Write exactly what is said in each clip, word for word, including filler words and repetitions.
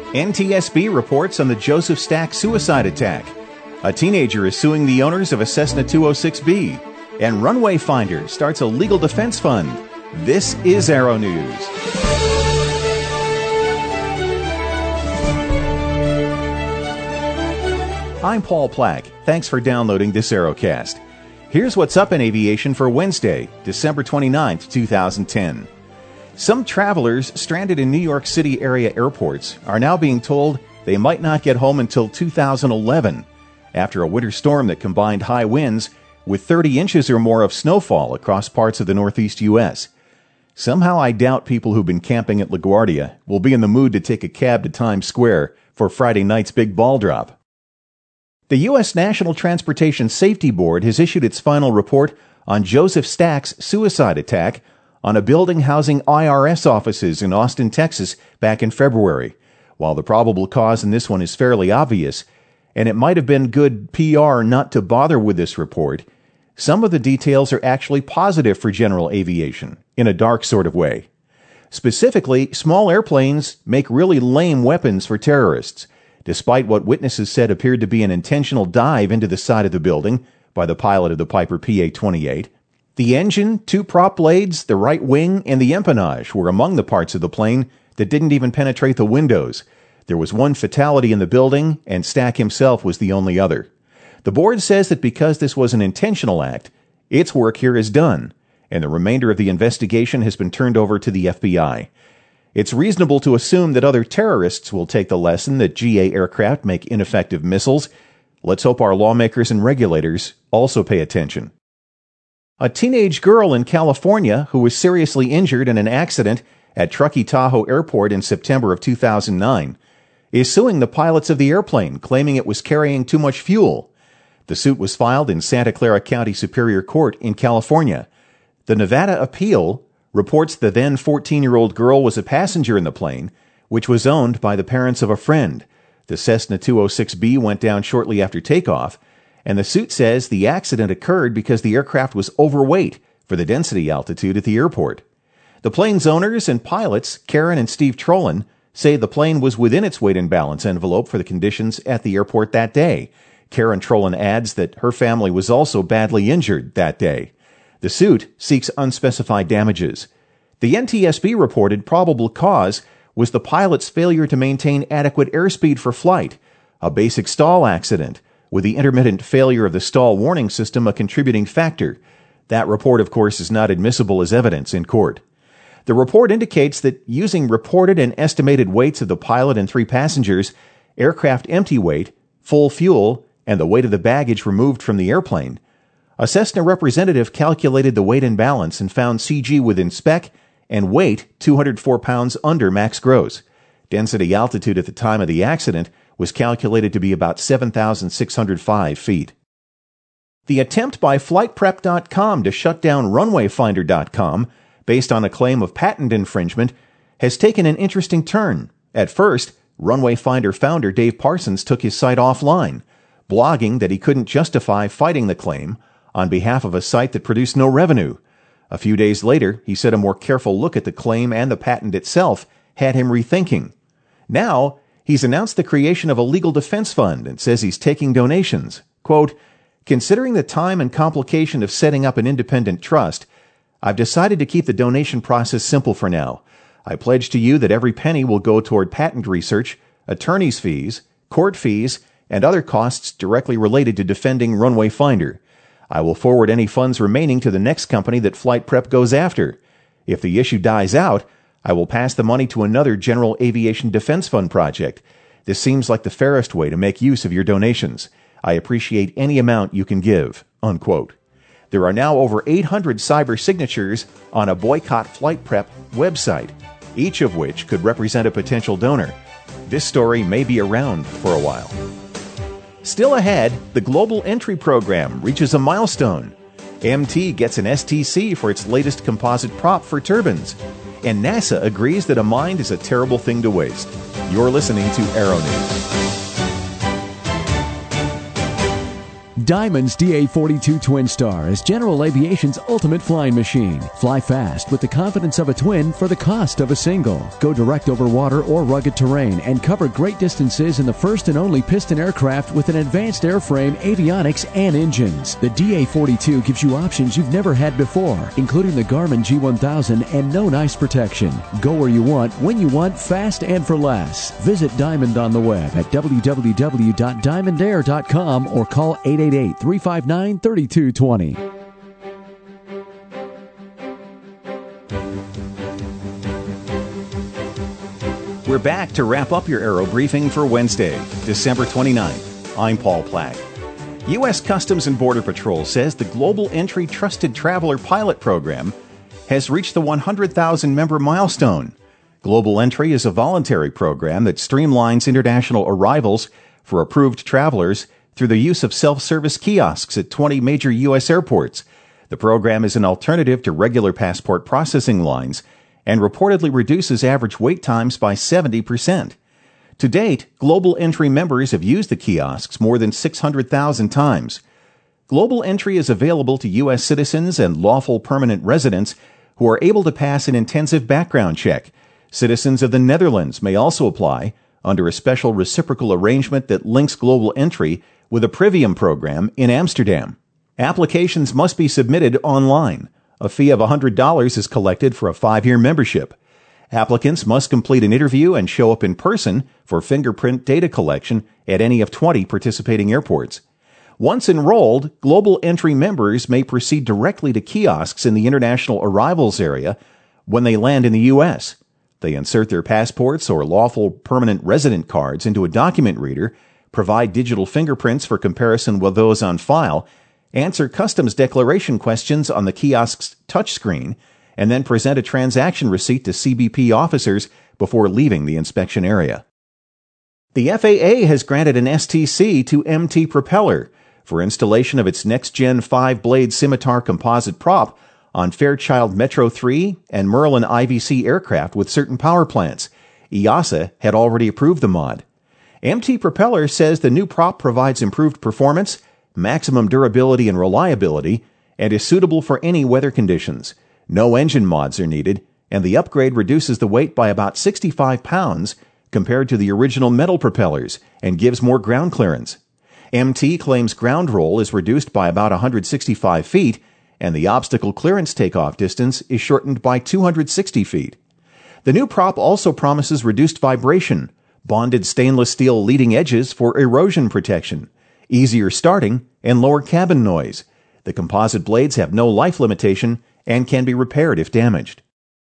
N T S B reports on the Joseph Stack suicide attack. A teenager is suing the owners of a Cessna two oh six B. And Runway Finder starts a legal defense fund. This is Arrow News. I'm Paul Plack. Thanks for downloading this Arrowcast. Here's what's up in aviation for Wednesday, December twenty-ninth, twenty ten. Some travelers stranded in New York City area airports are now being told they might not get home until two thousand eleven, after a winter storm that combined high winds with thirty inches or more of snowfall across parts of the northeast U S. Somehow I doubt people who've been camping at LaGuardia will be in the mood to take a cab to Times Square for Friday night's big ball drop. The U S National Transportation Safety Board has issued its final report on Joseph Stack's suicide attack on a building housing I R S offices in Austin, Texas, back in February. While the probable cause in this one is fairly obvious, and it might have been good P R not to bother with this report, some of the details are actually positive for general aviation, in a dark sort of way. Specifically, small airplanes make really lame weapons for terrorists, despite what witnesses said appeared to be an intentional dive into the side of the building by the pilot of the Piper P A twenty-eight. The engine, two prop blades, the right wing, and the empennage were among the parts of the plane that didn't even penetrate the windows. There was one fatality in the building, and Stack himself was the only other. The board says that because this was an intentional act, its work here is done, and the remainder of the investigation has been turned over to the F B I. It's reasonable to assume that other terrorists will take the lesson that G A aircraft make ineffective missiles. Let's hope our lawmakers and regulators also pay attention. A teenage girl in California who was seriously injured in an accident at Truckee Tahoe Airport in September of two thousand nine is suing the pilots of the airplane, claiming it was carrying too much fuel. The suit was filed in Santa Clara County Superior Court in California. The Nevada appeal reports the then fourteen-year-old girl was a passenger in the plane, which was owned by the parents of a friend. The Cessna two oh six B went down shortly after takeoff, and the suit says the accident occurred because the aircraft was overweight for the density altitude at the airport. The plane's owners and pilots, Karen and Steve Trollin, say the plane was within its weight and balance envelope for the conditions at the airport that day. Karen Trollin adds that her family was also badly injured that day. The suit seeks unspecified damages. The N T S B reported probable cause was the pilot's failure to maintain adequate airspeed for flight, a basic stall accident, with the intermittent failure of the stall warning system a contributing factor. That report, of course, is not admissible as evidence in court. The report indicates that using reported and estimated weights of the pilot and three passengers, aircraft empty weight, full fuel, and the weight of the baggage removed from the airplane, a Cessna representative calculated the weight and balance and found C G within spec and weight two hundred four pounds under max gross. Density altitude at the time of the accident was calculated to be about seven thousand six hundred five feet. The attempt by Flight Prep dot com to shut down Runway Finder dot com, based on a claim of patent infringement, has taken an interesting turn. At first, Runway Finder founder Dave Parsons took his site offline, blogging that he couldn't justify fighting the claim on behalf of a site that produced no revenue. A few days later, he said a more careful look at the claim and the patent itself had him rethinking. Now, he's announced the creation of a legal defense fund and says he's taking donations. Quote, "Considering the time and complication of setting up an independent trust, I've decided to keep the donation process simple for now. I pledge to you that every penny will go toward patent research, attorney's fees, court fees, and other costs directly related to defending Runway Finder. I will forward any funds remaining to the next company that Flight Prep goes after. If the issue dies out, I will pass the money to another General Aviation Defense Fund project. This seems like the fairest way to make use of your donations. I appreciate any amount you can give." Unquote. There are now over eight hundred cyber signatures on a Boycott Flight Prep website, each of which could represent a potential donor. This story may be around for a while. Still ahead, the Global Entry Program reaches a milestone. M T gets an S T C for its latest composite prop for turbines. And NASA agrees that a mind is a terrible thing to waste. You're listening to Arrow News. Diamond's D A forty-two Twin Star is General Aviation's ultimate flying machine. Fly fast with the confidence of a twin for the cost of a single. Go direct over water or rugged terrain and cover great distances in the first and only piston aircraft with an advanced airframe, avionics, and engines. The D A forty-two gives you options you've never had before, including the Garmin G one thousand and no ice protection. Go where you want, when you want, fast and for less. Visit Diamond on the web at w w w dot diamond air dot com or call eight eight eight, three five nine, three two two zero. We're back to wrap up your Aero Briefing for Wednesday, December twenty-ninth. I'm Paul Plack. U S Customs and Border Patrol says the Global Entry Trusted Traveler Pilot Program has reached the one hundred thousand member milestone. Global Entry is a voluntary program that streamlines international arrivals for approved travelers through the use of self-service kiosks at twenty major U S airports. The program is an alternative to regular passport processing lines and reportedly reduces average wait times by seventy percent. To date, Global Entry members have used the kiosks more than six hundred thousand times. Global Entry is available to U S citizens and lawful permanent residents who are able to pass an intensive background check. Citizens of the Netherlands may also apply under a special reciprocal arrangement that links Global Entry with a Privium program in Amsterdam. Applications must be submitted online. A fee of one hundred dollars is collected for a five-year membership. Applicants must complete an interview and show up in person for fingerprint data collection at any of twenty participating airports. Once enrolled, Global Entry members may proceed directly to kiosks in the international arrivals area when they land in the U S. They insert their passports or lawful permanent resident cards into a document reader, provide digital fingerprints for comparison with those on file, answer customs declaration questions on the kiosk's touchscreen, and then present a transaction receipt to C B P officers before leaving the inspection area. The F A A has granted an S T C to M T Propeller for installation of its next-gen five-blade Scimitar composite prop on Fairchild Metro three and Merlin I V C aircraft with certain power plants. E A S A had already approved the mod. M T Propeller says the new prop provides improved performance, maximum durability and reliability, and is suitable for any weather conditions. No engine mods are needed, and the upgrade reduces the weight by about sixty-five pounds compared to the original metal propellers and gives more ground clearance. M T claims ground roll is reduced by about one hundred sixty-five feet, and the obstacle clearance takeoff distance is shortened by two hundred sixty feet. The new prop also promises reduced vibration, bonded stainless steel leading edges for erosion protection, easier starting, and lower cabin noise. The composite blades have no life limitation and can be repaired if damaged.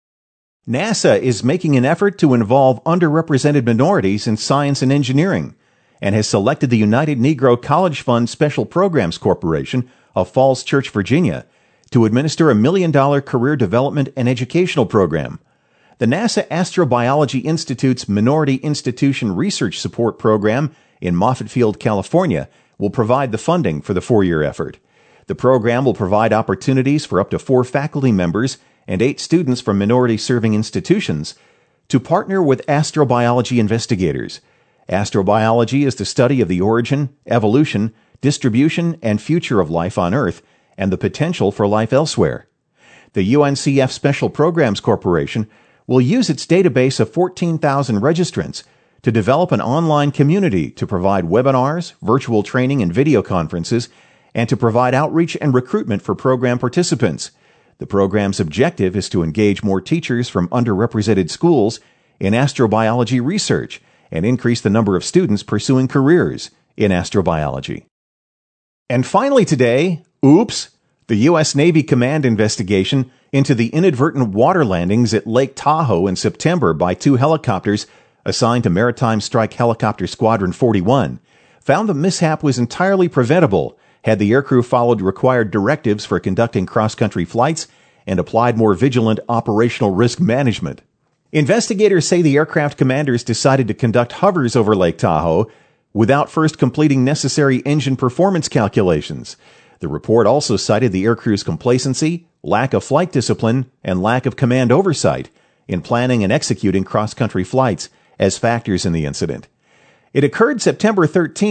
NASA is making an effort to involve underrepresented minorities in science and engineering and has selected the United Negro College Fund Special Programs Corporation of Falls Church, Virginia, to administer a million-dollar career development and educational program. The NASA Astrobiology Institute's Minority Institution Research Support Program in Moffett Field, California, will provide the funding for the four-year effort. The program will provide opportunities for up to four faculty members and eight students from minority-serving institutions to partner with astrobiology investigators. Astrobiology is the study of the origin, evolution, distribution, and future of life on Earth and the potential for life elsewhere. The U N C F Special Programs Corporation will use its database of fourteen thousand registrants to develop an online community to provide webinars, virtual training, and video conferences, and to provide outreach and recruitment for program participants. The program's objective is to engage more teachers from underrepresented schools in astrobiology research and increase the number of students pursuing careers in astrobiology. And finally today, oops, the U S Navy Command investigation into the inadvertent water landings at Lake Tahoe in September by two helicopters assigned to Maritime Strike Helicopter Squadron forty-one found the mishap was entirely preventable had the aircrew followed required directives for conducting cross-country flights and applied more vigilant operational risk management. Investigators say the aircraft commanders decided to conduct hovers over Lake Tahoe without first completing necessary engine performance calculations. The report also cited the aircrew's complacency, lack of flight discipline, and lack of command oversight in planning and executing cross-country flights as factors in the incident. It occurred September thirteenth,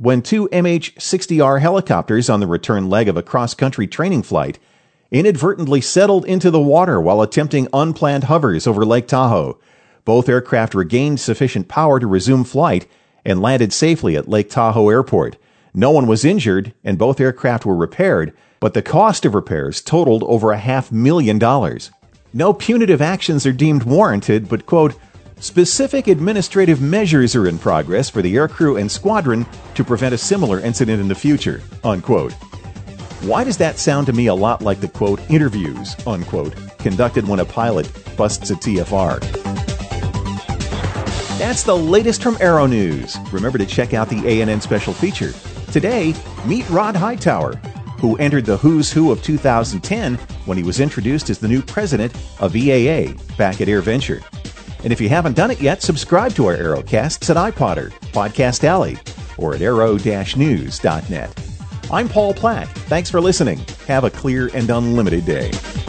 when two M H sixty R helicopters on the return leg of a cross-country training flight inadvertently settled into the water while attempting unplanned hovers over Lake Tahoe. Both aircraft regained sufficient power to resume flight and landed safely at Lake Tahoe Airport. No one was injured, and both aircraft were repaired, but the cost of repairs totaled over a half million dollars. No punitive actions are deemed warranted, but, quote, specific administrative measures are in progress for the aircrew and squadron to prevent a similar incident in the future, unquote. Why does that sound to me a lot like the, quote, interviews, unquote, conducted when a pilot busts a T F R? That's the latest from Aero News. Remember to check out the A N N special feature. Today, meet Rod Hightower, who entered the who's who of two thousand ten when he was introduced as the new president of E A A back at AirVenture. And if you haven't done it yet, subscribe to our Aerocasts at iPodder, Podcast Alley, or at aero dash news dot net. I'm Paul Plack. Thanks for listening. Have a clear and unlimited day.